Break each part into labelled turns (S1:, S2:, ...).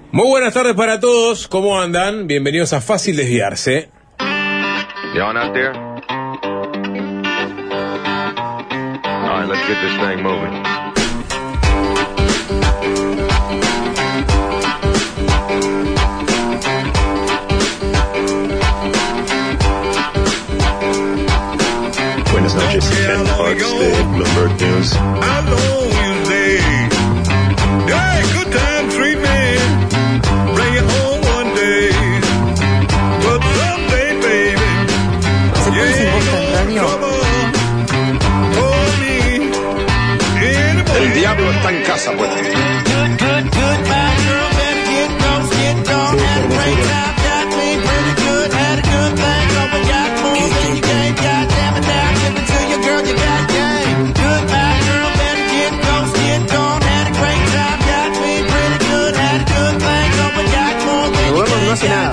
S1: Muy buenas tardes para todos, ¿cómo andan? Bienvenidos a Fácil Desviarse.
S2: You on out there? All right, let's get this thing moving.
S3: Buenas noches, Ken Parks de Bloomberg News.
S2: El diablo está en casa, pues.
S4: No hace nada.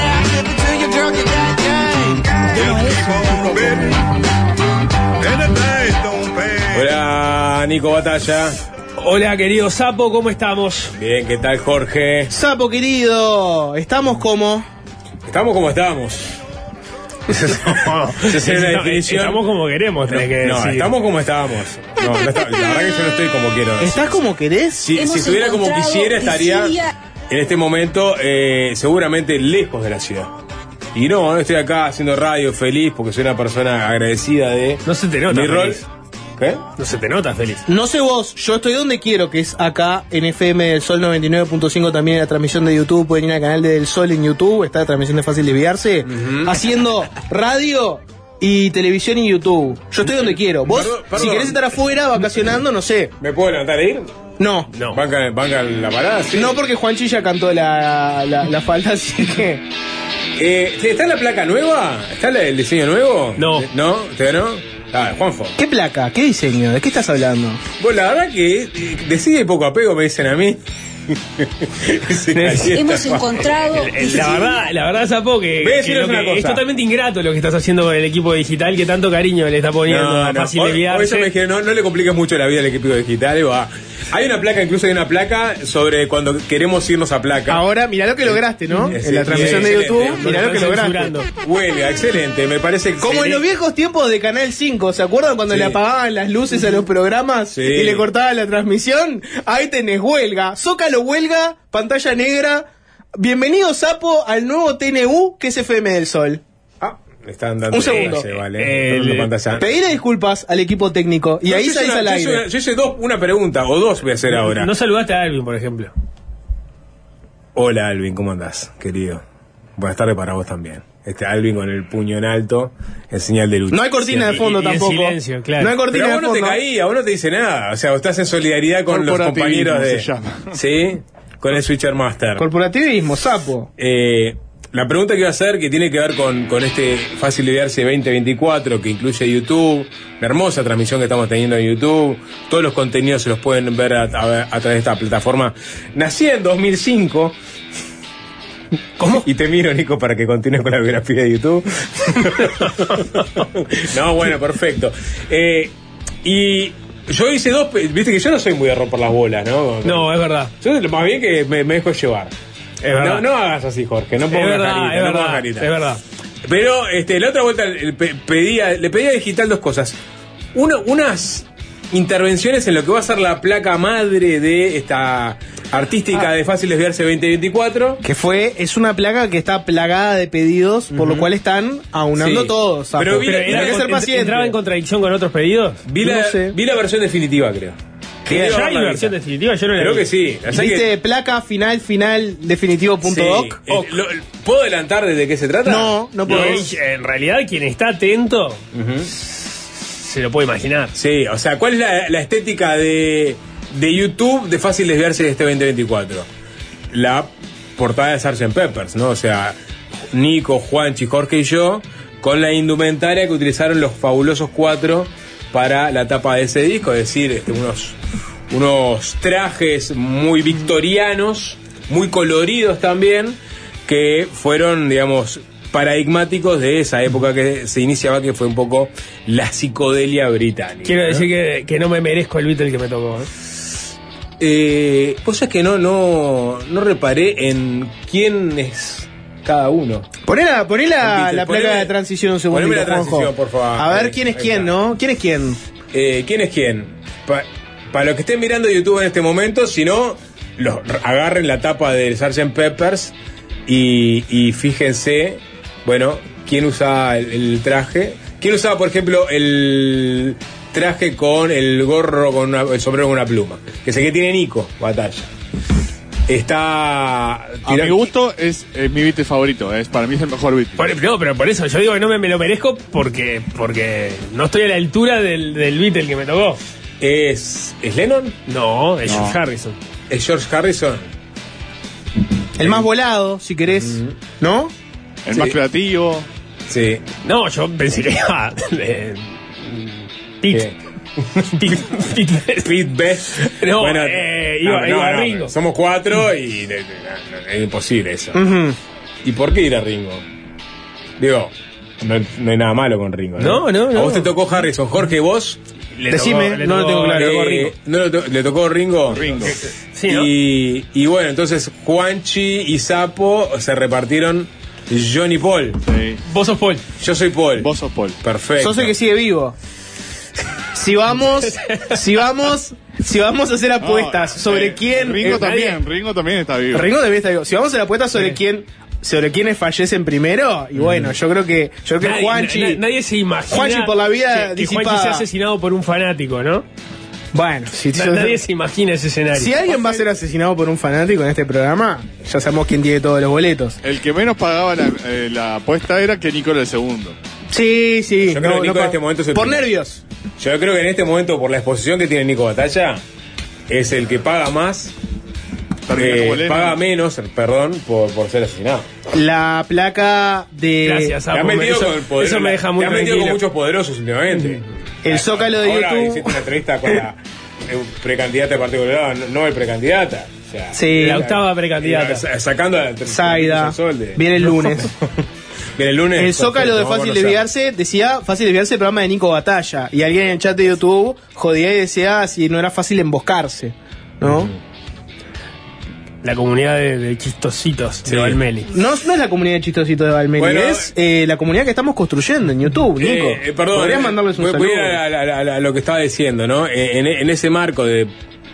S1: Hola, Nico Batalla.
S5: Hola, querido Sapo, ¿cómo estamos?
S1: Bien, ¿qué tal, Jorge?
S4: Sapo querido, estamos como...
S1: Estamos como estamos. Esa es una definición.
S5: Estamos como queremos, tenés que decir.
S1: No, estamos como estábamos. No, la verdad que yo no estoy como quiero.
S4: ¿Estás como querés?
S1: Si estuviera como quisiera, estaría en este momento seguramente lejos de la ciudad. Y no estoy acá haciendo radio feliz porque soy una persona agradecida de
S5: No se te nota
S1: mi rol.
S5: feliz.
S1: ¿Qué?
S5: No se te nota feliz.
S4: No sé vos, yo estoy donde quiero, que es acá en FM del Sol 99.5, también en la transmisión de YouTube, pueden ir al canal de Del Sol en YouTube, está la transmisión de Fácil Desviarse, haciendo radio y televisión y YouTube. Yo estoy donde quiero. Vos,
S1: Perdón.
S4: si querés estar afuera, vacacionando, no sé.
S1: ¿Me puedo levantar e ir?
S4: No.
S5: No.
S1: ¿Banca la parada? Sí.
S4: No, porque Juanchi ya cantó la falta, así que...
S1: ¿Está la placa nueva? ¿Está el diseño nuevo?
S5: No.
S1: ¿No? ¿Todavía no? Ah, Juanfo.
S4: ¿Qué placa? ¿Qué diseño? ¿De qué estás hablando?
S1: Bueno, la verdad que decide poco apego, me dicen a mí.
S6: Hemos encontrado.
S5: La verdad, Sapo,
S1: Voy a decirles una cosa.
S5: es totalmente ingrato lo que estás haciendo con el equipo digital, que tanto cariño le está poniendo a Fácil
S1: Hoy
S5: Desviarse.
S1: me dijeron, no le compliques mucho la vida al equipo digital. Hay una placa, incluso hay una placa sobre cuando queremos irnos a placa.
S4: Ahora, mirá lo que lograste, ¿no?
S1: Sí,
S4: en la transmisión de
S1: excelente.
S4: YouTube, mirá lo que lograste.
S1: Huelga, excelente, me parece
S4: Como en los viejos tiempos de Canal 5, ¿se acuerdan cuando
S1: Sí.
S4: le apagaban las luces a los programas
S1: Sí.
S4: y le cortaban la transmisión? Ahí tenés huelga, Zócalo huelga, pantalla negra. Bienvenido, Sapo, al nuevo TNU que es FM del Sol.
S1: Le están dando
S4: Un segundo.
S1: clase, vale. Dando pantalla.
S4: Pedirle disculpas al equipo técnico y ahí
S1: yo
S4: salís al aire.
S1: yo hice una pregunta, o dos voy a hacer ahora.
S5: No saludaste a Alvin, por ejemplo.
S1: Hola, Alvin, ¿cómo andás, querido? Buenas tardes para vos también. Alvin con el puño en alto, en señal de lucha.
S4: No hay cortina de fondo
S5: Y en
S4: tampoco.
S5: silencio, claro.
S4: No hay cortina
S1: Pero
S4: de
S1: vos no te
S4: fondo.
S1: caías, vos no te dice nada. O sea, vos estás en solidaridad con los compañeros de...
S3: se llama.
S1: ¿Sí? Con el Switcher Master.
S4: Corporativismo, Sapo.
S1: La pregunta que iba a hacer, que tiene que ver con este Fácil Desviarse 2024, que incluye YouTube, la hermosa transmisión que estamos teniendo en YouTube, todos los contenidos se los pueden ver a través de esta plataforma. Nací en 2005. ¿Cómo? Y te miro, Nico, para que continúes con la biografía de YouTube. No, bueno, perfecto. Y yo hice dos, viste que yo no soy muy de romper las bolas, ¿no?
S5: No, es verdad.
S1: Yo más bien que me dejo llevar.
S5: Es verdad.
S1: No hagas así, Jorge, no pongas carita, no pongas carita.
S5: Es verdad.
S1: Pero la otra vuelta le pedía a Digital dos cosas. Unas intervenciones en lo que va a ser la placa madre de esta artística de Fácil Desviarse 2024.
S4: Que es una plaga que está plagada de pedidos, por lo cual están aunando
S1: Sí.
S4: todos. Sapo.
S1: Pero
S4: hay que ser paciente.
S5: ¿Entraba en contradicción con otros pedidos?
S1: Vi
S4: No sé.
S1: la versión definitiva, creo.
S5: ¿Ya hay versión definitiva? Yo no la
S1: Creo
S5: vi.
S1: que sí. O sea
S4: ¿Viste
S1: que-
S4: placa final definitivo.doc?
S1: Sí. ¿Puedo adelantar de qué se trata?
S4: No puedo.
S5: En realidad, quien está atento se lo puede imaginar.
S1: Sí, o sea, ¿cuál es la estética de YouTube de Fácil Desviarse de este 2024? La portada de Sgt. Peppers, ¿no? O sea, Nico, Juanchi, Jorge y yo, con la indumentaria que utilizaron los fabulosos cuatro para la tapa de ese disco, es decir, unos trajes muy victorianos, muy coloridos también, que fueron, digamos, paradigmáticos de esa época que se iniciaba, que fue un poco la psicodelia británica.
S5: Quiero decir que no me merezco el Beatle que me tocó.
S1: Pues es que no reparé en quién es cada uno.
S4: Poné la placa
S1: Poneme-
S4: de transición un segundo.
S1: poneme la transición, por favor.
S4: A ver
S1: Ahí,
S4: quién es
S1: ahí
S4: quién,
S1: está.
S4: ¿no? ¿Quién es quién?
S1: ¿Quién es quién? Para los que estén mirando YouTube en este momento, si no, agarren la tapa del Sgt. Peppers y fíjense, bueno, quién usa el traje. ¿Quién usaba, por ejemplo, el traje con el gorro, con el sombrero con una pluma? Que sé que tiene Nico Batalla. Está...
S6: A mi gusto es mi Beatle favorito, para mí es el mejor Beatle.
S5: No, pero por eso yo digo que no me lo merezco porque no estoy a la altura del Beatle que me tocó.
S1: ¿Es Lennon?
S5: No, es
S6: No.
S5: George Harrison.
S1: ¿Es George Harrison?
S4: El más volado, si querés. ¿No?
S6: El más creativo.
S1: Sí.
S5: No, yo pensé que iba Pete.
S1: Pete Best.
S5: No, iba Ringo.
S1: Somos 4 y es imposible eso.
S4: Ujú.
S1: ¿Y por qué ir a Ringo? Digo, no hay nada malo con Ringo.
S5: No.
S1: ¿A vos te tocó Harrison? Jorge, ¿vos?
S4: Decime, no lo tengo claro.
S5: le tocó Ringo.
S1: ¿Le tocó Ringo?
S6: Ringo.
S5: Sí, ¿no?
S1: Y bueno, entonces Juanchi y Sapo se repartieron John y Paul.
S6: Sí.
S5: Vos sos Paul.
S1: Yo soy Paul.
S6: Vos sos Paul.
S1: Perfecto.
S4: Sos el que sigue vivo. Si vamos a hacer apuestas sobre quién.
S6: Ringo también está vivo.
S4: Ringo también está vivo. Si vamos a hacer apuestas sobre quiénes fallecen primero, y bueno, yo creo que Juanchi.
S5: Nadie se imagina
S4: Juanchi por la vida
S5: que
S4: disipada.
S5: Juanchi sea asesinado por un fanático, ¿no?
S4: Bueno,
S5: Nadie se imagina ese escenario.
S4: si alguien va a ser asesinado por un fanático en este programa, ya sabemos quién tiene todos los boletos.
S6: El que menos pagaba la apuesta era que Nico era el segundo.
S4: Sí.
S1: Yo creo que Nico en este momento es el
S4: por
S1: primero.
S4: nervios.
S1: Yo creo que en este momento, por la exposición que tiene Nico Batalla, es el que paga más,
S6: Termina como Lennon.
S1: paga menos, perdón, por ser asesinado.
S4: La placa de.
S5: Gracias,
S1: Te has
S5: Sapo.
S1: metido
S5: Eso,
S1: con el poder,
S5: eso me deja muy
S1: te has metido con
S5: tranquilo.
S1: muchos poderosos últimamente.
S4: El Zócalo de
S1: Ahora
S4: YouTube.
S1: hiciste una entrevista con la precandidata del Partido Colorado, no el precandidata. O sea,
S4: Sí.
S5: La octava precandidata.
S1: Sacando a
S4: Zaida.
S1: Sol de...
S4: Viene el lunes.
S1: Viene el lunes.
S4: El Zócalo de
S1: Perfecto, vamos a
S4: Fácil
S1: conocer.
S4: Desviarse decía Fácil Desviarse el programa de Nico Batalla. Y alguien en el chat de YouTube jodía y decía si no era fácil emboscarse. ¿No?
S5: La comunidad de chistositos
S1: Sí.
S5: de Valmeli.
S4: No es la comunidad de chistosito de Valmeri,
S1: Bueno,
S4: es la comunidad que estamos construyendo en YouTube, Nico.
S1: Perdón,
S4: Podrías mandarles un
S1: voy
S4: saludo.
S1: a ir a lo que estaba diciendo, ¿no? En ese marco de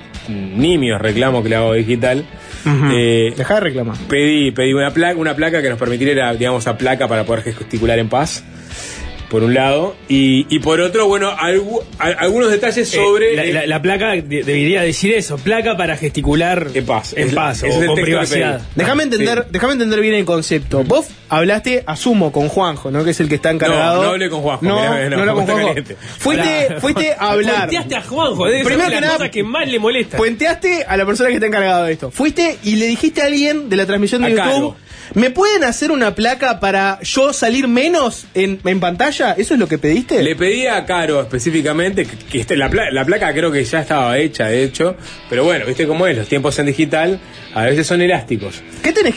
S1: nimios reclamos que le hago digital,
S4: Dejá de reclamar.
S1: pedí una placa que nos permitiera, digamos, a placa para poder gesticular en paz, por un lado, y por otro, bueno, algunos detalles sobre...
S5: La placa debería decir eso, placa para gesticular
S1: En paz.
S5: en
S1: Es-
S5: paz
S1: ese es
S5: o
S1: el
S5: con
S1: texto que
S5: privacidad.
S1: pedí.
S4: Déjame entender bien el concepto. Vos hablaste, asumo, con Juanjo, ¿no? Que es el que está encargado.
S1: No hablé con Juanjo,
S4: No,
S1: mirá,
S4: no hablé con
S1: está
S4: Juanjo.
S1: caliente.
S4: Fuiste a hablar.
S5: Puenteaste a Juanjo, debe
S4: Primero
S5: ser
S4: que
S5: una
S4: nada,
S5: cosa que más le molesta.
S4: Puenteaste a la persona que está encargada de esto. Fuiste y le dijiste a alguien de la transmisión de
S1: A
S4: YouTube:
S1: Caro.
S4: ¿me pueden hacer una placa para yo salir menos en pantalla? ¿Eso es lo que pediste?
S1: Le pedí a Caro específicamente que la placa creo que ya estaba hecha, de hecho, pero bueno, viste cómo es, los tiempos en digital a veces son elásticos.
S4: ¿Qué tenés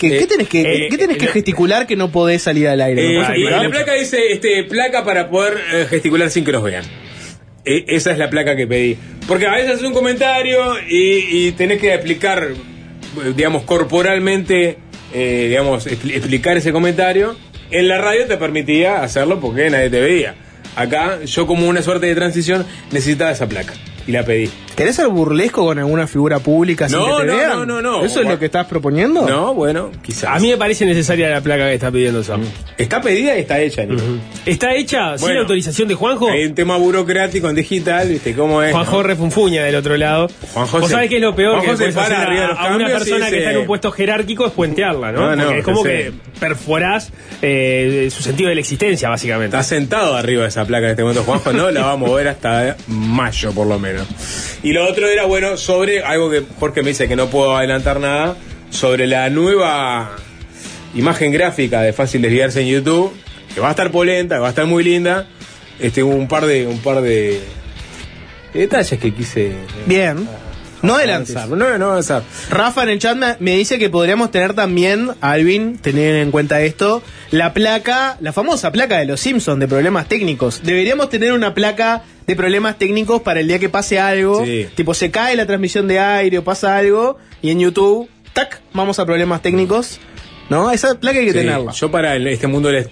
S4: que gesticular que no podés salir al aire? ¿No podés
S1: Y
S4: explicar?
S1: la placa dice, placa para poder gesticular sin que nos vean. Esa es la placa que pedí. Porque a veces haces un comentario y tenés que explicar, digamos, corporalmente, digamos, explicar ese comentario. En la radio te permitía hacerlo porque nadie te veía. Acá, yo como una suerte de transición, necesitaba esa placa. Y la pedí.
S4: ¿Querés ser burlesco con alguna figura pública sin
S1: No,
S4: que te
S1: no,
S4: vean?
S1: no.
S4: ¿Eso es lo que estás proponiendo?
S1: No, bueno, quizás.
S5: A mí me parece necesaria la placa que está pidiendo Sam.
S1: Está pedida y está hecha, Nico.
S5: ¿Está hecha sin
S1: Bueno,
S5: autorización de Juanjo?
S1: Hay un tema burocrático en digital, ¿viste cómo es?
S5: Juanjo
S1: ¿no?
S5: refunfuña del otro lado.
S1: Juanjo
S5: ¿Vos
S1: se-
S5: sabés qué es lo peor
S1: Juanjo
S5: que
S1: se
S5: puedes
S1: para
S5: hacer
S1: arriba de los
S5: a una
S1: cambios y
S5: persona que
S1: dice-
S5: está en un puesto jerárquico? Es puentearla, ¿no?
S1: No,
S5: Porque es como
S1: sí.
S5: que perforás su sentido de la existencia, básicamente.
S1: Está sentado arriba de esa placa en este momento Juanjo, no la va a mover hasta mayo por lo menos. Y lo otro era, bueno, sobre algo que Jorge me dice que no puedo adelantar nada, sobre la nueva imagen gráfica de Fácil Desviarse en YouTube, que va a estar polenta, que va a estar muy linda. Un par de detalles que quise
S4: Bien. No adelantes.
S1: No avanzar.
S4: Rafa en el chat me dice que podríamos tener también, Alvin, tener en cuenta esto, la famosa placa de los Simpsons de problemas técnicos. Deberíamos tener una placa de problemas técnicos para el día que pase algo.
S1: Sí.
S4: Tipo, se cae la transmisión de aire o pasa algo, y en YouTube, tac, vamos a problemas técnicos. ¿No? Esa placa hay que tenerla.
S1: Yo para este mundo les...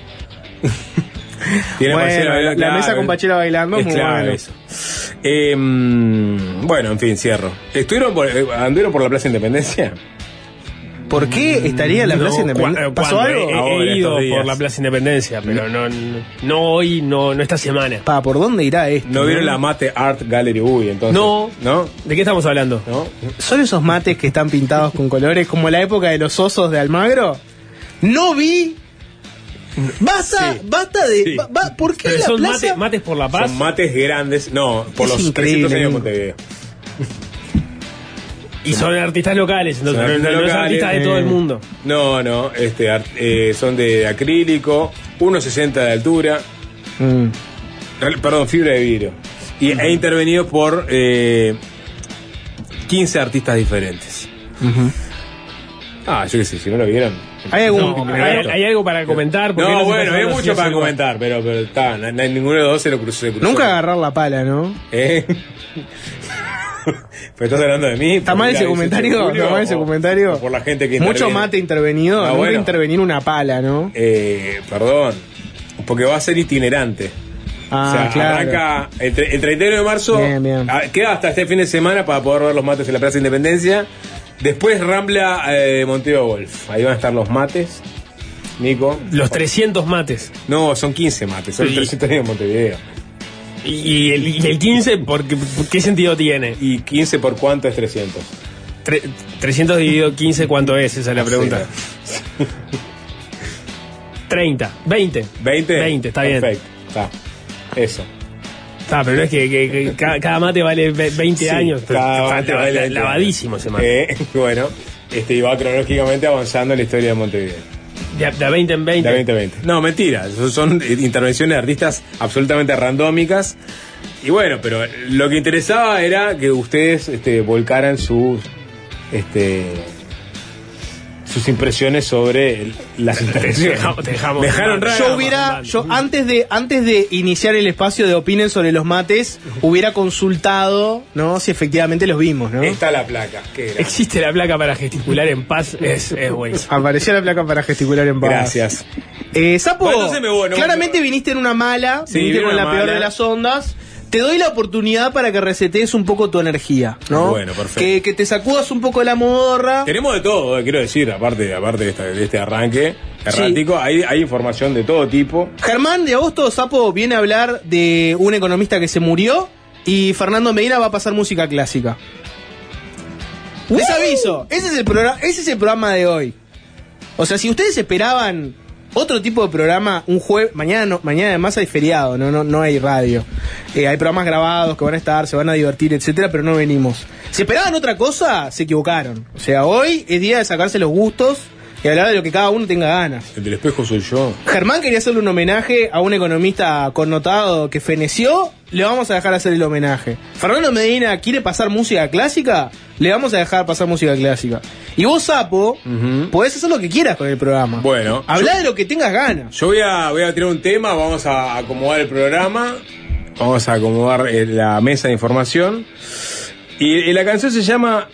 S4: Bueno, la mesa con Pachela bailando,
S1: es
S4: muy
S1: clave
S4: bueno.
S1: eso. Bueno, en fin, cierro. ¿Anduvieron por la Plaza Independencia?
S4: ¿Por qué estaría la Plaza Independencia? ¿Pasó algo?
S1: Ahora,
S5: He ido
S1: estos días.
S5: por la Plaza Independencia, pero no hoy, no esta semana.
S4: ¿Por dónde irá esto?
S1: ¿No vieron la Mate Art Gallery? Entonces.
S5: No. ¿De qué estamos hablando?
S1: ¿No?
S4: ¿Son esos mates que están pintados con colores como la época de los osos de Almagro? No vi. Basta de.
S1: Sí.
S4: ¿Por qué
S5: Pero
S4: la
S5: son
S4: plaza?
S5: mates por la paz.
S1: Son mates grandes. No, por
S4: Es
S1: los
S4: increíble.
S1: 300 años de Montevideo.
S5: Y son artistas locales, entonces
S1: Son
S5: no es
S1: locales,
S5: artistas de todo el mundo.
S1: No, son de acrílico, 1,60 de altura. Perdón, fibra de vidrio. Y he intervenido por 15 artistas diferentes. Yo qué sé, si no lo vieron.
S4: ¿Hay algún.?
S5: ¿Hay algo para comentar? ¿Por qué
S1: No,
S5: se
S1: bueno,
S5: pasaron
S1: hay
S5: los
S1: mucho para
S5: días
S1: comentar, pero está, ninguno de los dos se lo cruzó.
S4: Nunca agarrar la pala, ¿no?
S1: ¿Eh? ¿Pero estás hablando de mí?
S4: ¿Está mal ese comentario? ¿Está mal ese comentario?
S1: O por la gente que
S4: Mucho
S1: interviene.
S4: mate intervenido.
S1: Ah,
S4: Nunca
S1: bueno.
S4: intervenir una pala, ¿no?
S1: Perdón. Porque va a ser itinerante.
S4: Claro.
S1: Arranca el 31 de marzo.
S4: Bien.
S1: Queda hasta este fin de semana para poder ver los mates en la Plaza Independencia. Después Rambla Montevideo Golf. Ahí van a estar los mates. Nico.
S5: Los 300 mates.
S1: No, son 15 mates. Son
S5: Sí.
S1: 300 en Montevideo.
S5: Y el 15, ¿por qué sentido tiene?
S1: ¿Y 15 por cuánto es 300?
S5: 300 dividido 15, ¿cuánto es? Esa es la pregunta. 30, 20.
S1: 20.
S5: 20, está bien.
S1: Perfecto. Está. Eso.
S5: Está, pero no es que cada mate vale 20
S1: Sí,
S5: años. Pero
S1: cada
S5: está
S1: mate vale 20
S5: lavadísimo ese mate.
S1: Bueno, y va cronológicamente avanzando en la historia de Montevideo.
S5: De 20 en 20.
S1: De 2020. No, mentira. Son intervenciones de artistas absolutamente randómicas. Y bueno, pero lo que interesaba era que ustedes volcaran sus impresiones sobre las intervenciones.
S5: Dejamos.
S1: Dejaron raro.
S4: Yo antes de iniciar el espacio de opinen sobre los mates, hubiera consultado, ¿no? Si efectivamente los vimos, ¿no?
S1: Está la placa. Qué grande.
S5: Existe la placa para gesticular en paz, es buenísimo.
S4: Apareció la placa para gesticular en paz.
S1: Gracias.
S4: Sapo,
S1: Bueno, entonces me voy, ¿no?
S4: claramente viniste en una mala,
S1: Sí,
S4: viniste
S1: vine
S4: con
S1: en
S4: la
S1: una
S4: peor
S1: mala.
S4: de las ondas. Te doy la oportunidad para que resetees un poco tu energía, ¿no?
S1: Bueno, perfecto.
S4: Que te sacudas un poco la modorra.
S1: Tenemos de todo, quiero decir, aparte de este arranque errático, hay información de todo tipo.
S4: Germán de Agosto Sapo viene a hablar de un economista que se murió y Fernando Medina va a pasar música clásica. Les aviso, ese es el programa de hoy. O sea, si ustedes esperaban otro tipo de programa, un jueves, mañana además hay feriado, no hay radio. Hay programas grabados que van a estar, se van a divertir, etcétera, pero no venimos. Si esperaban otra cosa, se equivocaron. O sea, hoy es día de sacarse los gustos y hablar de lo que cada uno tenga ganas.
S1: El del espejo soy yo.
S4: Germán quería hacerle un homenaje a un economista connotado que feneció, le vamos a dejar hacer el homenaje. Fernando Medina quiere pasar música clásica, le vamos a dejar pasar música clásica. Y vos, Sapo, podés hacer lo que quieras con el programa.
S1: Bueno.
S4: Hablá de lo que tengas ganas.
S1: Yo voy a tirar un tema, vamos a acomodar el programa, vamos a acomodar la mesa de información. Y la canción se llama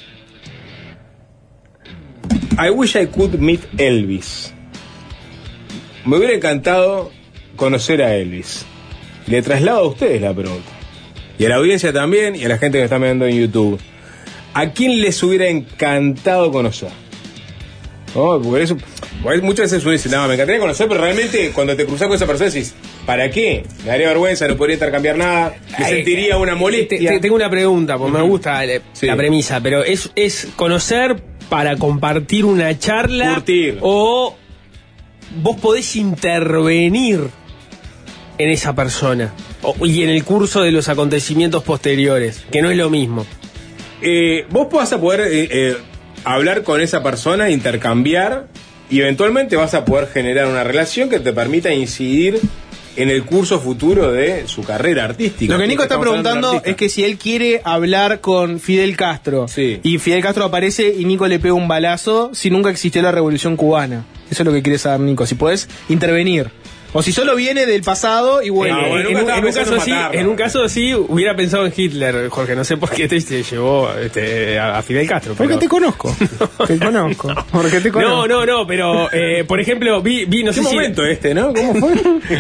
S1: I Wish I Could Meet Elvis. Me hubiera encantado conocer a Elvis. Le traslado a ustedes la pregunta. Y a la audiencia también, y a la gente que está mirando en YouTube. ¿A quién les hubiera encantado conocer? ¿No? Porque muchas veces uno dice, no, me encantaría conocer, pero realmente cuando te cruzas con esa persona decís, ¿para qué? Me daría vergüenza, no podría intercambiar nada, me sentiría una molestia.
S5: Tengo una pregunta, porque me gusta
S1: Sí.
S5: la premisa, pero ¿es conocer para compartir una charla?
S1: Curtir.
S5: ¿O vos podés intervenir en esa persona? Y en el curso de los acontecimientos posteriores, que no es lo mismo.
S1: Vos vas a poder hablar con esa persona, intercambiar, y eventualmente vas a poder generar una relación que te permita incidir en el curso futuro de su carrera artística.
S4: Lo que Nico está
S1: Estamos hablando de un
S4: preguntando
S1: artista.
S4: es que si él quiere hablar con Fidel Castro,
S1: Sí.
S4: y Fidel Castro aparece y Nico le pega un balazo, si nunca existió la Revolución Cubana. Eso es lo que quiere saber Nico, si podés intervenir. O si solo viene del pasado y vuelve.
S1: Ah, bueno, nunca estaba pensando en matarlo.
S5: en un caso así hubiera pensado en Hitler, Jorge. No sé por qué te llevó a Fidel Castro.
S4: Porque
S5: pero-
S4: te conozco. Te conozco. Porque te conozco.
S5: No, pero por ejemplo, vi no
S1: ¿Qué
S5: sé
S1: momento ¿no? ¿Cómo fue?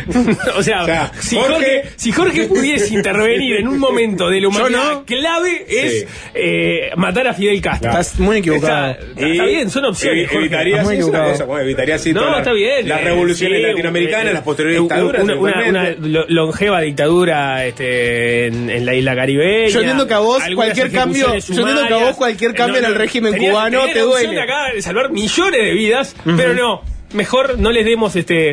S5: o sea,
S1: O sea,
S5: si Jorge pudiese intervenir en un momento de la humanidad
S1: no.
S5: clave es matar a Fidel Castro.
S1: Claro.
S4: Estás muy equivocado.
S5: Está bien, son opciones, Jorge.
S1: Evitaría,
S4: Muy
S1: sí, es una
S4: equivocado.
S1: cosa, bueno, evitaría así
S5: No,
S1: todas
S5: está bien.
S1: las revoluciones
S5: sí,
S1: latinoamericanas, las posteriores dictaduras.
S5: una
S1: eventualmente.
S5: longeva dictadura en la isla caribeña.
S4: Yo entiendo que a vos
S5: algunas
S4: cualquier cambio-
S5: ejecuciones
S4: yo entiendo que a vos
S5: sumarias.
S4: cualquier cambio en el régimen
S5: tenía
S4: cubano
S5: la
S4: te
S5: opción
S4: duele.
S5: de acá de salvar millones de vidas, pero no. Mejor no les demos este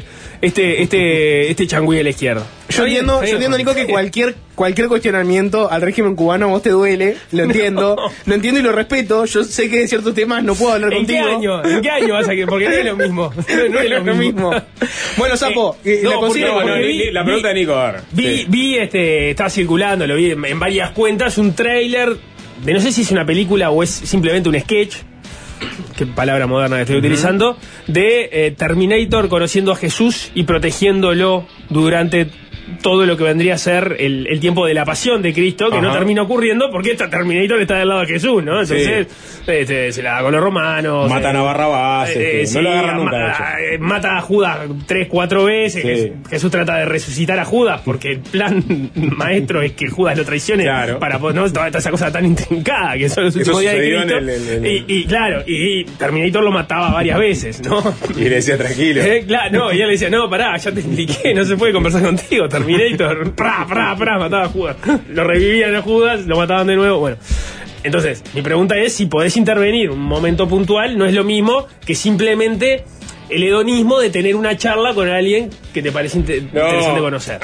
S5: changüí a la izquierda.
S4: Yo entiendo, Nico, que cualquier cuestionamiento al régimen cubano a vos te duele, lo entiendo y lo respeto. Yo sé que de ciertos temas no puedo hablar
S5: ¿En qué
S4: contigo.
S5: año? ¿En qué año vas a que? Porque no es lo mismo. No es lo mismo.
S4: Bueno, Sapo,
S5: no,
S4: la consigo.
S5: porque
S1: Bueno, la pregunta de Nico, a ver. Sí.
S5: Vi está circulando, lo vi en varias cuentas, un tráiler de no sé si es una película o es simplemente un sketch, qué palabra moderna que estoy utilizando, de Terminator conociendo a Jesús y protegiéndolo durante todo lo que vendría a ser el tiempo de la pasión de Cristo, que no
S1: Ajá.
S5: termina ocurriendo porque esta Terminator está del lado de Jesús, ¿no? Entonces se la da con los romanos.
S1: Matan a Barrabás, no lo agarran nunca, de hecho.
S5: Mata a Judas 3-4 veces.
S1: Sí.
S5: Jesús trata de resucitar a Judas porque el plan maestro es que Judas lo traicione,
S1: Claro.
S5: para ¿no? toda esa cosa tan intrincada que son los
S1: Eso
S5: últimos días de
S1: sucedió
S5: Cristo.
S1: en el-
S5: Y claro, y Terminator lo mataba varias veces, ¿no?
S1: Y le decía tranquilo.
S5: Claro, no, y él le decía, no, pará, ya te expliqué, no se puede conversar contigo, Terminator, mataba a Judas. Lo revivían a Judas, lo mataban de nuevo, bueno. Entonces, mi pregunta es si podés intervenir un momento puntual, no es lo mismo que simplemente el hedonismo de tener una charla con alguien que te parece interesante conocer.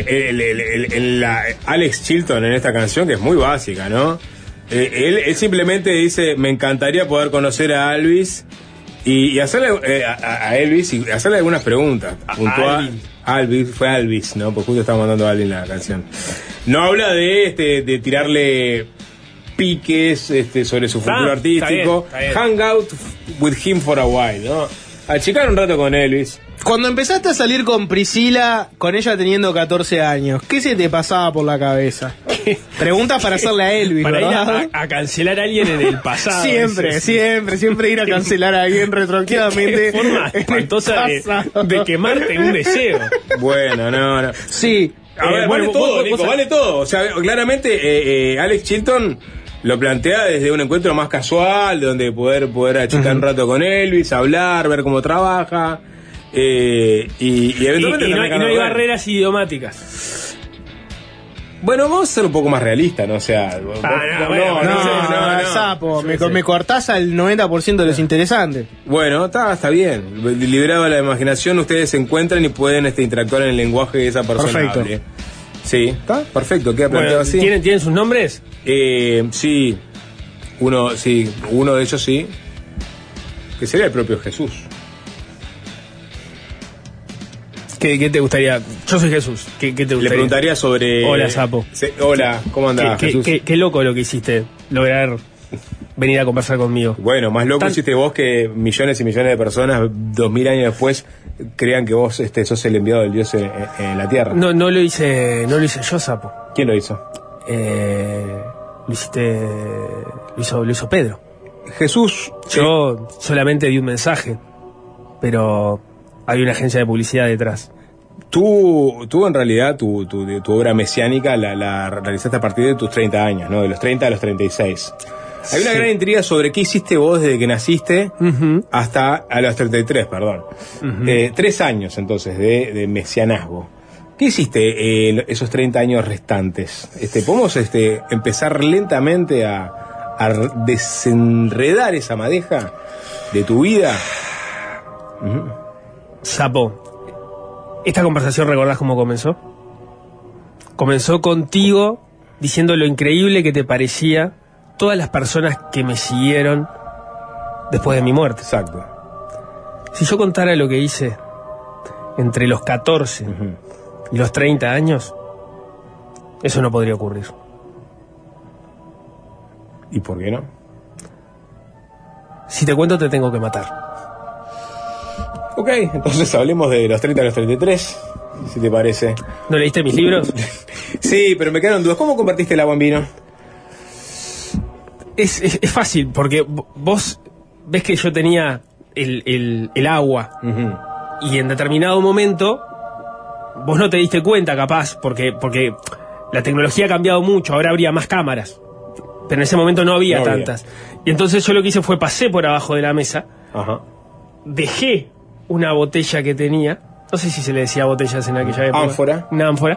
S1: Alex Chilton en esta canción, que es muy básica, ¿no? Él simplemente dice, me encantaría poder conocer a Elvis y hacerle a Elvis y hacerle algunas preguntas. Fue Elvis, ¿no? Porque justo estaba mandando a alguien la canción. No habla de tirarle piques sobre su futuro artístico.
S5: Está bien.
S1: Hang out with him for a while, ¿no? Achicar un rato con Elvis.
S4: Cuando empezaste a salir con Priscila, con ella teniendo 14 años, ¿qué se te pasaba por la cabeza? Preguntas para hacerle a Elvis,
S5: Para ir
S4: ¿verdad?
S5: a cancelar a alguien en el pasado.
S4: Siempre ir a cancelar a alguien retroactivamente.
S5: Qué forma
S4: en el
S5: espantosa
S4: pasado.
S5: de quemarte un deseo.
S1: Bueno, no.
S4: Sí.
S1: A ver,
S5: bueno,
S1: vale todo,
S5: vos-
S1: Nico,
S5: vos-
S1: vale todo. O sea, claramente Alex Chilton lo plantea desde un encuentro más casual, donde poder achicar un rato con Elvis, hablar, ver cómo trabaja. Y eventualmente
S5: Y no
S1: también
S5: hay
S1: ganar.
S5: barreras idiomáticas.
S1: Bueno, vamos a ser un poco más realistas, ¿no? O sea,
S5: bueno,
S4: Sapo, me cortás al 90% de los interesantes.
S1: Bueno, está bien. Liberado de la imaginación, ustedes se encuentran y pueden interactuar en el lenguaje de esa persona.
S4: Perfecto.
S1: hable. Sí, está perfecto, queda planteado
S5: Bueno,
S1: así.
S5: ¿tienen sus nombres?
S1: Sí, uno de ellos sí, que sería el propio Jesús.
S5: ¿Qué te gustaría? Yo soy Jesús. ¿Qué te gustaría?
S1: Le preguntaría sobre...
S5: Hola, Sapo.
S1: Hola, ¿cómo andás, Jesús?
S5: Qué loco lo que hiciste, lograr venir a conversar conmigo.
S1: Bueno, más loco
S5: Tan-
S1: hiciste vos que millones y millones de personas, 2000 años después, crean que vos sos el enviado del Dios en la tierra.
S5: No lo hice yo, Sapo.
S1: ¿Quién lo hizo?
S5: Lo hizo Pedro.
S1: Jesús.
S5: Yo solamente di un mensaje, pero hay una agencia de publicidad detrás.
S1: Tú en realidad tu obra mesiánica la realizaste a partir de tus 30 años, ¿no? De los 30 a los 36. Hay una gran intriga sobre qué hiciste vos desde que naciste hasta a los 33, perdón. 3 años entonces de mesianazgo. ¿Qué hiciste esos 30 años restantes? ¿Podemos empezar lentamente a desenredar esa madeja de tu vida?
S5: Sapo, ¿esta conversación recordás cómo comenzó? Comenzó contigo diciendo lo increíble que te parecía todas las personas que me siguieron después de mi muerte.
S1: Exacto.
S5: Si yo contara lo que hice entre los 14 y los 30 años, eso no podría ocurrir.
S1: ¿Y por qué no?
S5: Si te cuento, te tengo que matar.
S1: Ok, entonces hablemos de los 30 a los 33, si te parece.
S5: ¿No leíste mis libros?
S1: Sí, pero me quedaron dudas. ¿Cómo convertiste el agua en vino?
S5: Es fácil, porque vos ves que yo tenía el agua, y en determinado momento vos no te diste cuenta, capaz, porque la tecnología ha cambiado mucho, ahora habría más cámaras, pero en ese momento no había tantas. Y entonces yo lo que hice fue pasé por abajo de la mesa, dejé una botella que tenía, no sé si se le decía botellas en aquella época.
S1: Ánfora.
S5: Una ánfora.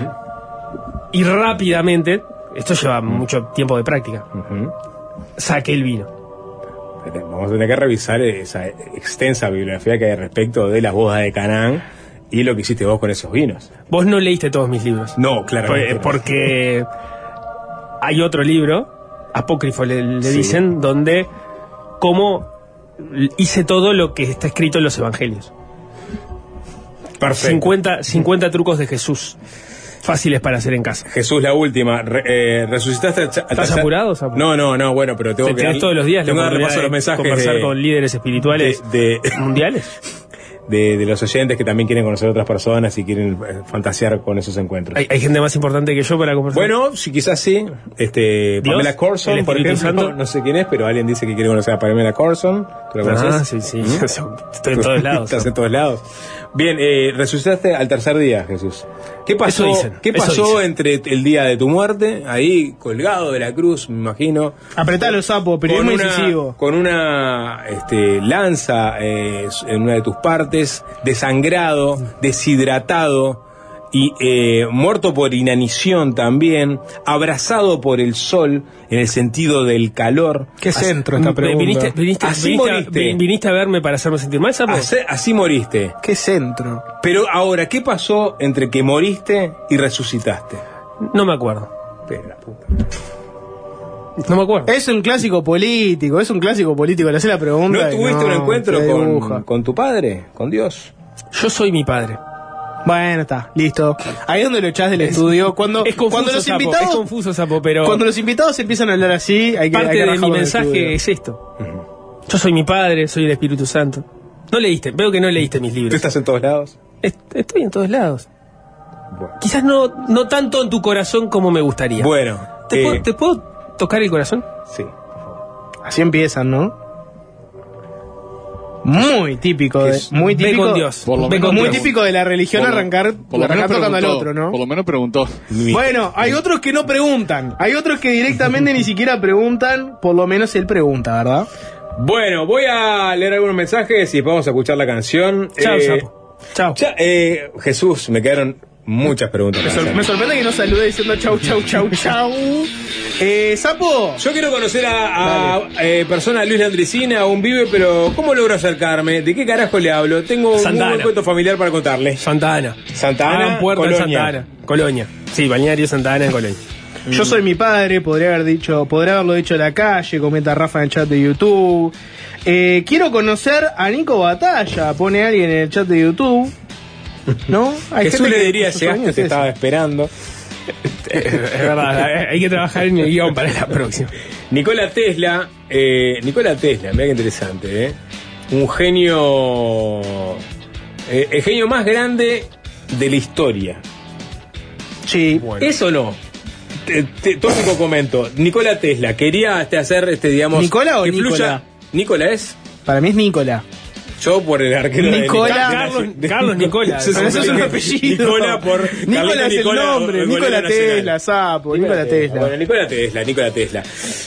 S5: Y rápidamente, esto lleva mucho tiempo de práctica, saqué el vino.
S1: Vamos a tener que revisar esa extensa bibliografía que hay respecto de las bodas de Canaán y lo que hiciste vos con esos vinos.
S5: Vos no leíste todos mis libros.
S1: No, claramente.
S5: Porque hay otro libro, apócrifo le dicen, donde cómo hice todo lo que está escrito en los evangelios.
S1: Perfecto.
S5: 50 trucos de Jesús, fáciles para hacer en casa.
S1: Jesús, la última. Resucitaste.
S5: ¿Estás apurado, Sapo?
S1: No, bueno, pero tengo que.
S5: Tenés todos los días
S1: tengo que dar repaso a los mensajes.
S5: Conversar con líderes espirituales mundiales.
S1: De los oyentes que también quieren conocer a otras personas y quieren fantasear con esos encuentros.
S5: ¿Hay gente más importante que yo para conversar?
S1: Bueno, sí, quizás sí. Pamela Corson, por ejemplo, no sé quién es, pero alguien dice que quiere conocer a Pamela Corson. ¿Tú la conoces?
S5: Sí. Estoy en todos lados.
S1: Estás en todos lados. Bien, resucitaste al tercer día, Jesús. ¿Qué pasó? ¿Qué pasó entre el día de tu muerte, ahí colgado de la cruz, me imagino?
S4: Apretalo, Sapo, periodismo incisivo.
S1: Con una lanza en una de tus partes, desangrado, deshidratado y muerto por inanición también, abrazado por el sol en el sentido del calor.
S4: ¿Qué centro esta pregunta?
S5: ¿Viniste a verme para hacerme sentir mal, Sapo?
S1: Así moriste.
S4: ¿Qué centro?
S1: Pero ahora, ¿qué pasó entre que moriste y resucitaste?
S5: No me acuerdo.
S1: Pero la puta.
S4: No me acuerdo. Es un clásico político, le hace la pregunta.
S1: ¿No tuviste un encuentro con tu padre, con Dios?
S5: Yo soy mi padre.
S4: Bueno, está, listo. Ahí es donde lo echás del estudio. Cuando los invitados,
S5: es confuso, Sapo, pero
S4: cuando los invitados empiezan a hablar así, hay que
S5: parte de mi mensaje es esto. Yo soy mi padre, soy el Espíritu Santo. Veo que no leíste mis libros.
S1: ¿Tú estás en todos lados?
S5: Estoy en todos lados.
S1: Bueno.
S5: Quizás no tanto en tu corazón como me gustaría.
S1: Bueno.
S5: ¿Te puedo tocar el corazón?
S1: Sí, por favor.
S4: Así empiezan, ¿no? Muy típico de
S5: Dios.
S4: Muy típico de la religión arrancar tocando al otro, ¿no?
S6: Por lo menos preguntó.
S4: Bueno, hay otros que no preguntan. Hay otros que directamente ni siquiera preguntan. Por lo menos él pregunta, ¿verdad?
S1: Bueno, voy a leer algunos mensajes y vamos a escuchar la canción.
S5: Chao, Sapo. Chao.
S1: Jesús, me quedaron muchas preguntas.
S4: Me sorprende que no salude diciendo chau. Sapo.
S1: Yo quiero conocer a persona Luis Landricina, a un vive, pero ¿cómo logro acercarme? ¿De qué carajo le hablo? Tengo un buen cuento familiar para contarle.
S5: Santa Ana, Puerta de Santa Ana, Colonia. Sí, Balneario Santa Ana en Colonia.
S4: Yo soy mi padre, podría haberlo dicho en la calle, comenta Rafa en el chat de YouTube. Quiero conocer a Nico Batalla, pone alguien en el chat de YouTube. ¿No?
S1: Jesús le diría, llegaste, te estaba esperando.
S5: Es verdad, hay que trabajar en el guión para la próxima.
S1: Nikola Tesla, mira qué interesante, un genio, el genio más grande de la historia.
S4: Sí,
S1: bueno. ¿Eso no? Tópico comento. Nikola Tesla quería hacer digamos.
S4: ¿Nicola o Nicola?
S1: ¿Nicola es?
S4: Para mí es Nicola.
S1: Yo por el arquero
S4: Nicola,
S5: Carlos Nicola.
S4: Pero eso es un apellido. Nicola es el nombre. Nikola Tesla, Sapo. Nikola Tesla.
S1: Bueno, Nikola Tesla.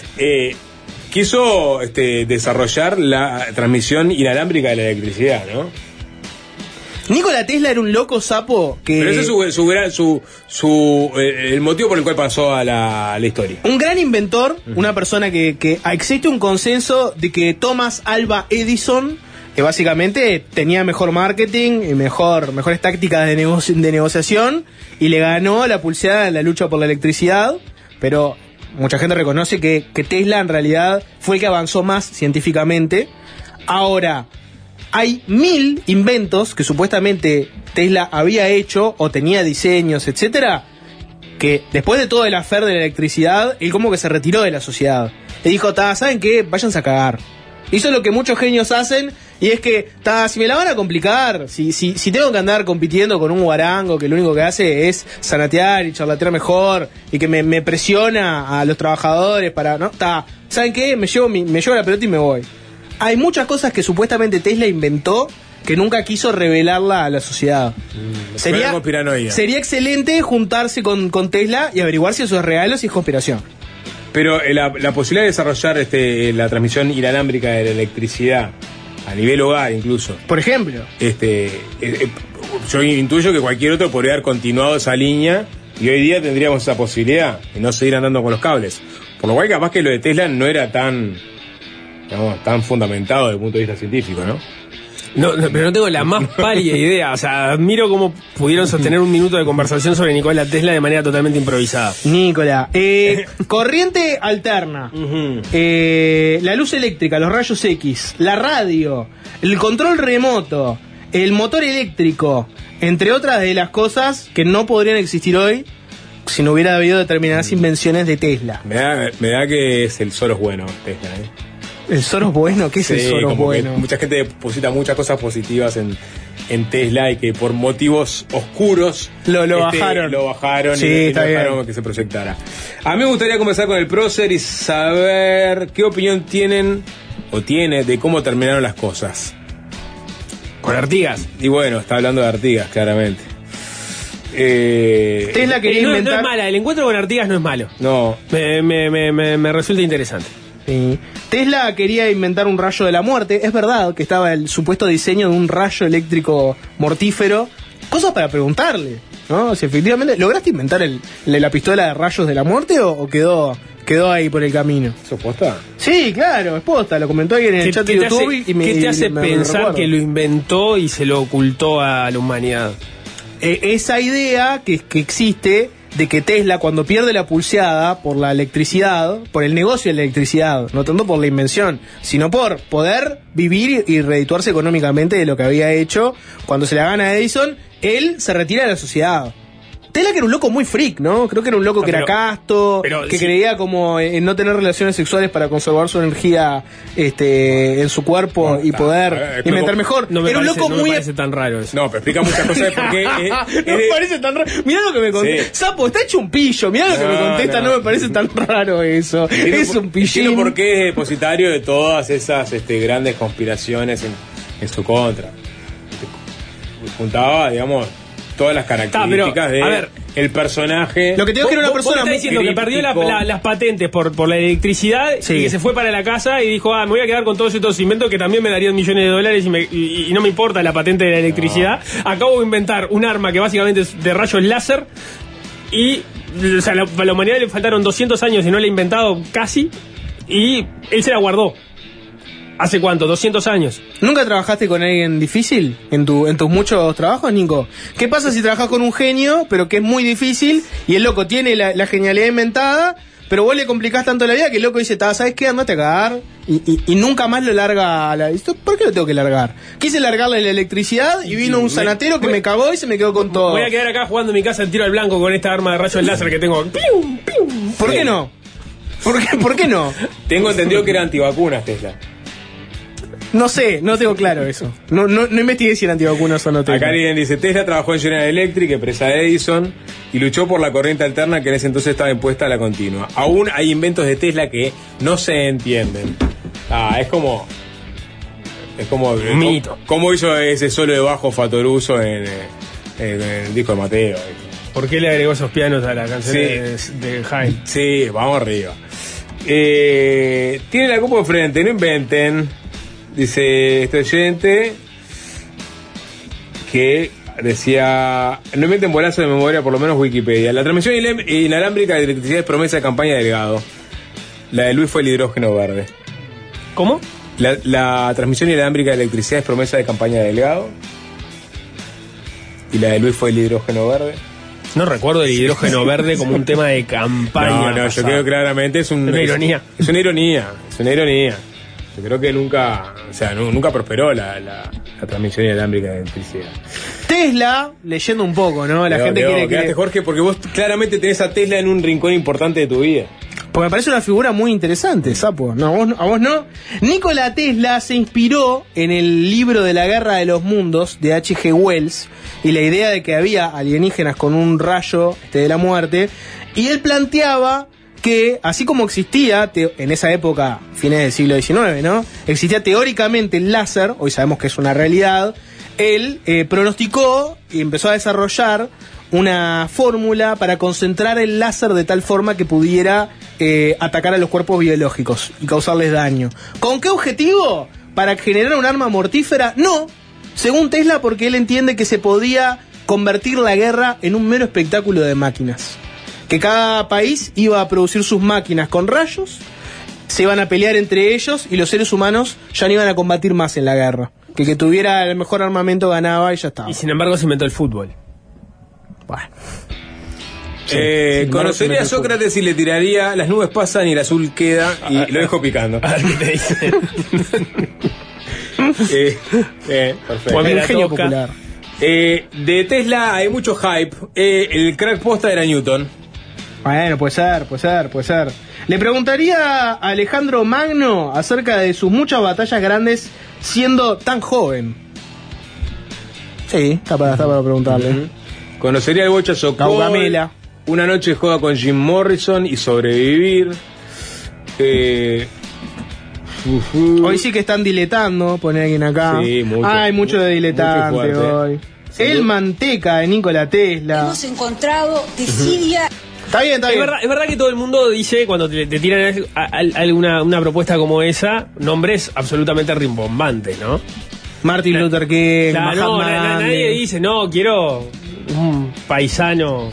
S1: Quiso desarrollar la transmisión inalámbrica de la electricidad, ¿no?
S4: Nikola Tesla era un loco, Sapo, que...
S1: Pero ese es el motivo por el cual pasó a la historia.
S4: Un gran inventor, una persona que existe un consenso de que Thomas Alva Edison, que básicamente tenía mejor marketing y mejores tácticas de negociación, y le ganó la pulseada en la lucha por la electricidad, pero mucha gente reconoce que Tesla en realidad fue el que avanzó más científicamente. Ahora, hay 1000 inventos que supuestamente Tesla había hecho o tenía diseños, etcétera, que después de todo el affair de la electricidad, él como que se retiró de la sociedad. Y dijo, ¿saben qué? Váyanse a cagar. Hizo lo que muchos genios hacen, y es que, si me la van a complicar, si tengo que andar compitiendo con un guarango que lo único que hace es sanatear y charlatear mejor, y que me presiona a los trabajadores para, ¿no? ¿Saben qué? Me llevo la pelota y me voy. Hay muchas cosas que supuestamente Tesla inventó que nunca quiso revelarla a la sociedad. Sería excelente juntarse con Tesla y averiguar si eso es real o si es conspiración.
S1: Pero la posibilidad de desarrollar la transmisión inalámbrica de la electricidad a nivel hogar incluso.
S4: Por ejemplo.
S1: Yo intuyo que cualquier otro podría haber continuado esa línea y hoy día tendríamos esa posibilidad de no seguir andando con los cables. Por lo cual capaz que lo de Tesla no era tan fundamentado desde el punto de vista científico, ¿no?
S5: No, pero no tengo la más pálida idea. O sea, admiro cómo pudieron sostener un minuto de conversación sobre Nikola Tesla de manera totalmente improvisada.
S4: Nikola, corriente alterna, la luz eléctrica, los rayos X, la radio, el control remoto, el motor eléctrico, entre otras de las cosas que no podrían existir hoy si no hubiera habido determinadas invenciones de Tesla.
S1: Me da que es el Soros bueno, Tesla, ¿eh?
S4: ¿El Soros bueno? ¿Qué es el Soros bueno?
S1: Mucha gente deposita muchas cosas positivas en Tesla y que por motivos oscuros
S4: lo bajaron.
S1: Lo bajaron
S4: sí,
S1: y
S4: está
S1: dejaron
S4: bien
S1: que se proyectara. A mí me gustaría comenzar con el prócer y saber qué opinión tiene de cómo terminaron las cosas.
S5: Con Artigas.
S1: Y bueno, está hablando de Artigas, claramente.
S4: Tesla quería inventar...
S5: No es mala, el encuentro con Artigas no es malo.
S1: No.
S5: Me resulta interesante.
S4: Sí. Tesla quería inventar un rayo de la muerte. Es verdad que estaba el supuesto diseño de un rayo eléctrico mortífero. Cosas para preguntarle, ¿no? Si efectivamente lograste inventar la pistola de rayos de la muerte o quedó ahí por el camino.
S1: ¿Eso es posta?
S4: Sí, claro, es posta. Lo comentó alguien en el chat de YouTube.
S5: ¿Qué te hace pensar que lo inventó y se lo ocultó a la humanidad?
S4: Esa idea que existe de que Tesla, cuando pierde la pulseada por la electricidad, por el negocio de la electricidad, no tanto por la invención, sino por poder vivir y redituarse económicamente de lo que había hecho, cuando se la gana a Edison, él se retira de la sociedad. Tesla, que era un loco muy freak, ¿no? Creo que era un loco que era casto, que creía como en no tener relaciones sexuales para conservar su energía en su cuerpo y poder inventar mejor. Era un loco muy...
S5: No me parece tan raro eso.
S1: No, pero explica muchas cosas de por qué...
S4: no me parece tan raro. Mirá lo que me contesta. Sí. Sapo, está hecho un pillo. Mirá lo que me contesta. No me parece tan raro eso. Es un pillín.
S1: Entiendo por qué es depositario de todas esas grandes conspiraciones en su contra. Juntaba, digamos... todas las características el personaje.
S5: Lo que te digo que era una persona muy diciendo que perdió las patentes por la electricidad y que se fue para la casa y dijo, me voy a quedar con todos estos inventos que también me darían millones de dólares y no me importa la patente de la electricidad. Acabo de inventar un arma que básicamente es de rayos láser y a la humanidad le faltaron 200 años y no la ha inventado casi y él se la guardó. ¿Hace cuánto? 200 años.
S4: ¿Nunca trabajaste con alguien difícil en tus muchos trabajos, Nico? ¿Qué pasa si trabajas con un genio, pero que es muy difícil, y el loco tiene la genialidad inventada, pero vos le complicás tanto la vida que el loco dice, ¿sabes qué? Andate a cagar, y nunca más lo larga a la... ¿Por qué lo tengo que largar? Quise largarle la electricidad y vino un sanatero que me cagó y se me quedó con todo.
S5: Voy a quedar acá jugando en mi casa el tiro al blanco con esta arma de rayos láser que tengo.
S4: ¿Por qué no? ¿Por qué no?
S1: Tengo entendido que era antivacunas Tesla.
S4: No sé, no tengo claro eso. No investigué si eran antivacunas o no.
S1: Acá alguien dice, Tesla trabajó en General Electric, empresa de Edison, y luchó por la corriente alterna que en ese entonces estaba impuesta a la continua. Aún hay inventos de Tesla que no se entienden. Es como
S5: mito.
S1: ¿Cómo hizo ese solo de bajo Fatoruso en el disco de Mateo?
S5: ¿Por qué le agregó esos pianos a la canción de Jaime?
S1: Sí, vamos arriba. Tiene la copa enfrente, no inventen. Dice este oyente que decía, no inventen bolazo de memoria, por lo menos Wikipedia. La transmisión inalámbrica de electricidad es promesa de campaña de Delgado. La de Luis fue el hidrógeno verde.
S5: ¿Cómo?
S1: La transmisión inalámbrica de electricidad es promesa de campaña de Delgado. Y la de Luis fue el hidrógeno verde.
S5: No recuerdo el hidrógeno verde como un tema de campaña.
S1: No, yo creo claramente es una ironía. Es una ironía. Yo creo que nunca prosperó la la transmisión inalámbrica de electricidad.
S4: Tesla, leyendo un poco, ¿no? La gente quiere
S1: quedaste, Jorge, porque vos claramente tenés a Tesla en un rincón importante de tu vida.
S4: Porque me parece una figura muy interesante, Sapo. No, a vos no. Nikola Tesla se inspiró en el libro de la Guerra de los Mundos de H.G. Wells y la idea de que había alienígenas con un rayo de la muerte. Y él planteaba que, así como existía en esa época, fines del siglo XIX, ¿no? Existía teóricamente el láser, hoy sabemos que es una realidad. Él pronosticó y empezó a desarrollar una fórmula para concentrar el láser de tal forma que pudiera atacar a los cuerpos biológicos y causarles daño. ¿Con qué objetivo? ¿Para generar un arma mortífera? No, según Tesla, porque él entiende que se podía convertir la guerra en un mero espectáculo de máquinas. Que cada país iba a producir sus máquinas con rayos, se iban a pelear entre ellos y los seres humanos ya no iban a combatir más en la guerra. Que el que tuviera el mejor armamento ganaba y ya estaba.
S5: Y sin embargo se inventó el fútbol.
S4: Bueno.
S1: Conocería a Sócrates y le tiraría las nubes pasan y el azul queda y lo dejo picando.
S5: A ver qué te dice.
S1: Perfecto.
S5: Pues
S4: El
S5: mira,
S4: genio
S5: toca.
S4: popular.
S1: De Tesla hay mucho hype. El crack posta era Newton.
S4: Bueno, puede ser. Le preguntaría a Alejandro Magno acerca de sus muchas batallas grandes siendo tan joven. Sí, está para preguntarle.
S1: Conocería al Bocha Sokol.
S4: Gaugamela.
S1: Una noche juega con Jim Morrison y sobrevivir.
S4: Hoy sí que están diletando, pone alguien acá.
S1: Sí, mucho.
S4: Hay mucho de diletante
S1: Mucho fuerte.
S4: hoy. El manteca de Nikola Tesla.
S7: Hemos encontrado desidia.
S4: Está bien.
S5: Es verdad que todo el mundo dice, cuando te tiran una propuesta como esa, nombres absolutamente rimbombantes, ¿no?
S4: Martin Luther King,
S5: Claro,
S4: Mahatma Gandhi.
S5: nadie dice, no, quiero un paisano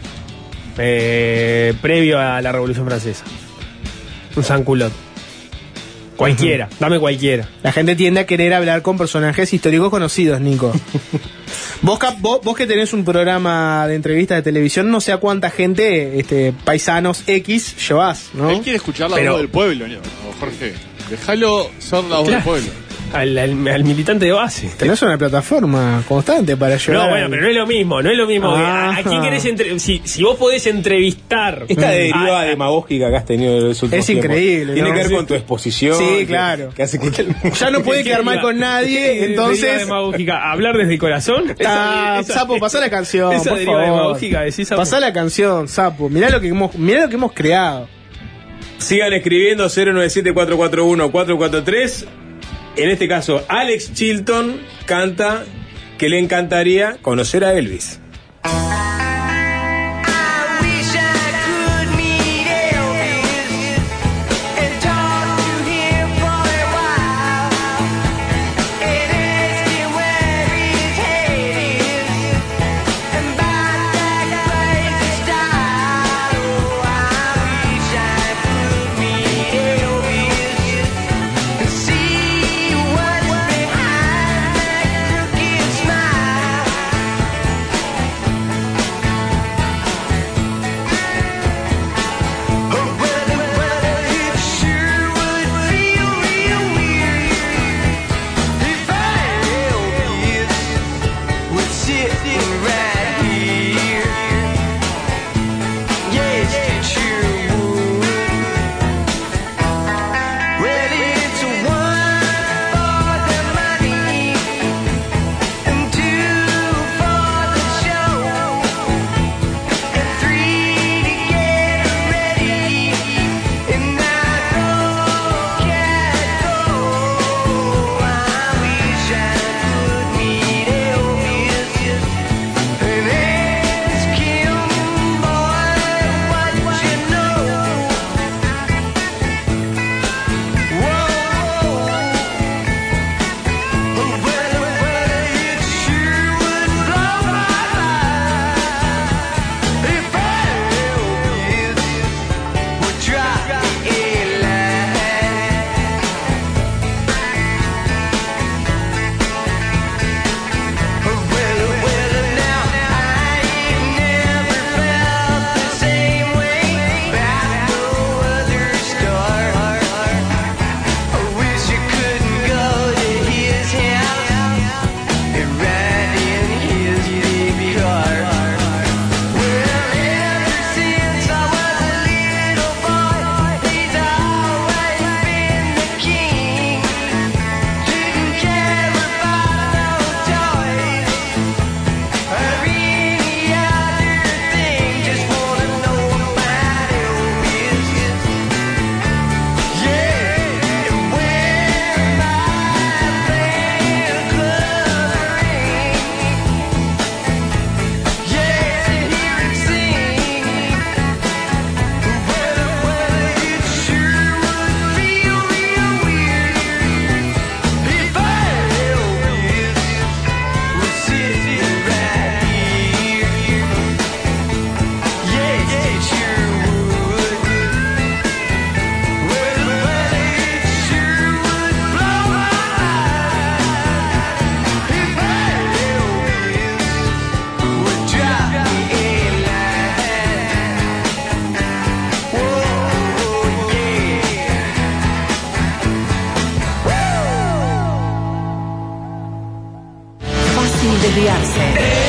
S5: previo a la Revolución Francesa. Un Sans-Culotte. Cualquiera, dame cualquiera.
S4: La gente tiende a querer hablar con personajes históricos conocidos, Nico. Vos que tenés un programa de entrevistas de televisión, no sé a cuánta gente, paisanos X, llevás, ¿no?
S6: Él quiere escuchar la
S5: Pero-
S6: voz del pueblo, ¿no? Jorge. Déjalo ser la voz del pueblo.
S5: Al militante de base.
S4: Tenés una plataforma constante para llevar.
S5: No, bueno, pero no es lo mismo,
S4: Ah.
S5: ¿A quién querés si vos podés entrevistar?
S1: Esta deriva
S5: a-
S1: demagógica que has tenido en los últimos
S4: Es
S1: tiempos.
S4: increíble,
S1: Tiene
S4: ¿no?
S1: que ver con tu exposición.
S4: Sí, claro.
S1: Que hace que
S4: Ya no puede quedar mal con nadie,
S5: Deriva
S4: entonces.
S5: demagógica, hablar desde el corazón.
S4: Sapo, pasá la canción.
S5: Esa
S4: por
S5: deriva
S4: favor.
S5: demagógica, decís, Sapo.
S4: Pasá la canción, Sapo. Mirá lo que hemos creado.
S1: Sigan escribiendo 097-441-443. En este caso, Alex Chilton canta que le encantaría conocer a Elvis.
S8: desviarse.